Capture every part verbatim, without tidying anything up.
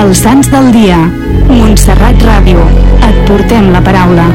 Els Sants del Dia. Montserrat Ràdio. Et portem la paraula.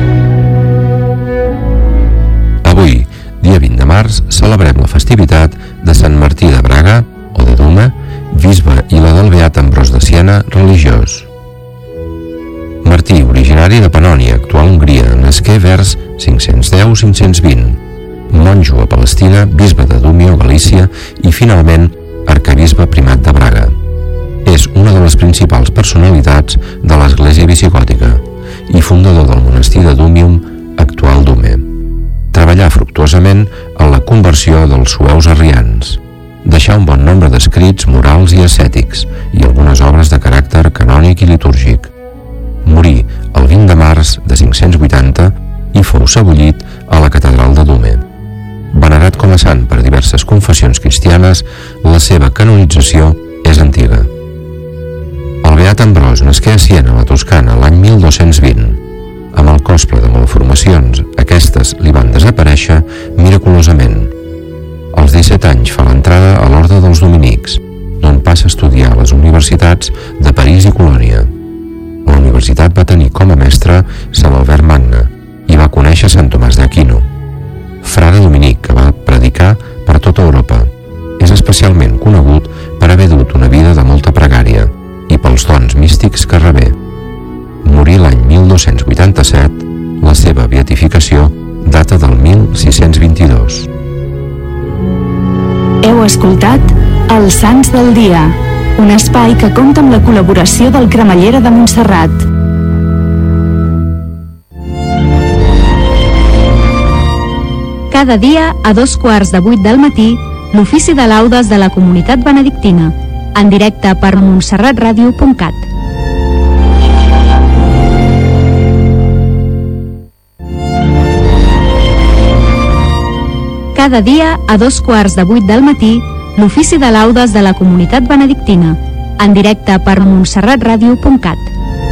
Avui, dia vint de març, celebrem la festivitat de Sant Martí de Braga, o de Duma, bisbe, i la del beat Ambròs de Siena, religiós. Martí, originari de Pannònia, actual Hongria, nasqué vers cinc-cents deu a cinc-cents vint. Monjo a Palestina, bisbe de Dúmia, Galícia, i finalment arquebisbe primat de Braga. És una de les principals personalitats de l'església visigòtica i fundador del monestir de Dúmium, actual Dume. Treballà fructuosament en la conversió dels sueus arrians. Deixà un bon nombre d'escrits morals i ascètics i algunes obres de caràcter canònic i litúrgic. Morí el vint de març de cinc-cents vuitanta i fou sebollit a la catedral de Dume. Venerat com a sant per diverses confessions cristianes, la seva canonització és antiga. El beat Ambròs nasqué a Siena, a la Toscana, l'any mil dos-cents vint. Amb el cosple de malformacions, aquestes li van desaparèixer miraculosament. Als disset anys fa l'entrada a l'Orde dels Dominics, on passa a estudiar a les universitats de París i Colònia. A la universitat va tenir com a mestre Sant Albert Magne i va conèixer Sant Tomàs d'Aquino, frare dominic que va predicar per tota Europa. És especialment conegut per haver dut una vida de molta pregària i pels dons místics que rebé. Morí l'any mil dos-cents vuitanta-set, la seva beatificació data del mil sis-cents vint-i-dos. Heu escoltat Els Sants del Dia, un espai que compta amb la col·laboració del Cremallera de Montserrat. Cada dia, a dos quarts de vuit del matí, l'ofici de laudes de la comunitat benedictina, en directe per montserrat ràdio punt cat. Cada dia, a dos quarts de vuit del matí, l'ofici de laudes de la comunitat benedictina, en directe per montserrat ràdio punt cat.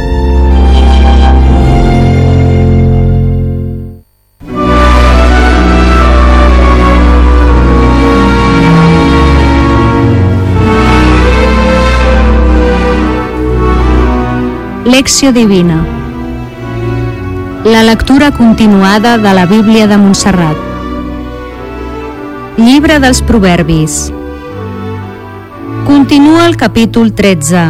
Lecció Divina. La lectura continuada de la Bíblia de Montserrat. Llibre dels Proverbis. Continua el capítol tretze.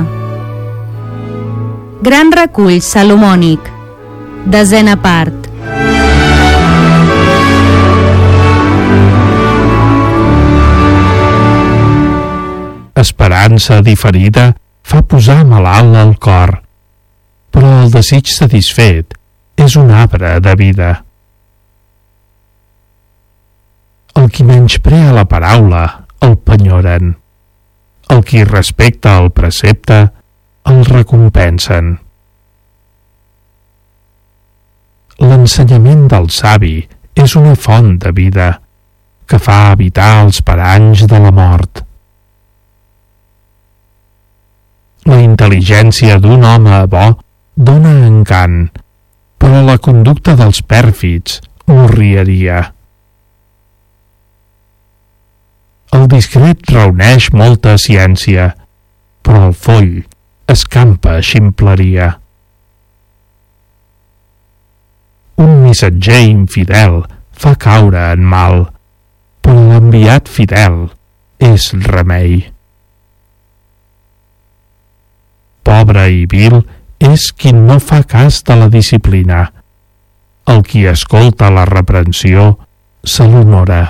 Gran recull salomònic. Desena part. Esperança diferida fa posar malalt el cor, però el desig satisfet és un arbre de vida. El qui menysprea la paraula el penyoren. El qui respecta el precepte el recompensen. L'ensenyament del savi és una font de vida que fa evitar els paranys de la mort. La intel·ligència d'un home bo dóna encant, però la conducta dels pèrfids morriaria. El discret reuneix molta ciència, però el foll escampa ximpleria. Un missatger infidel fa caure en mal, però l'enviat fidel és remei. Pobre i vil és qui no fa cas de la disciplina. El qui escolta la reprensió se l'honora.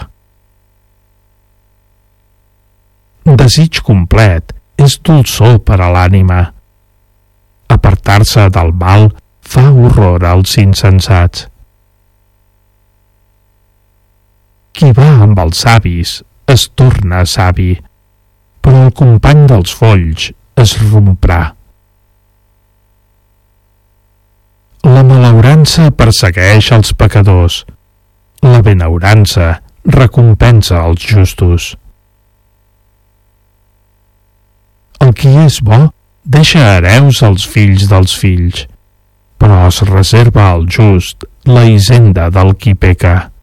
Desig complet és dolçor per a l'ànima. Apartar-se del mal fa horror als insensats. Qui va amb els savis es torna savi, però el company dels folls es romprà. La malaurança persegueix els pecadors. La benaurança recompensa els justos. El qui és bo deixa hereus als fills dels fills, però es reserva al just la hisenda del qui peca.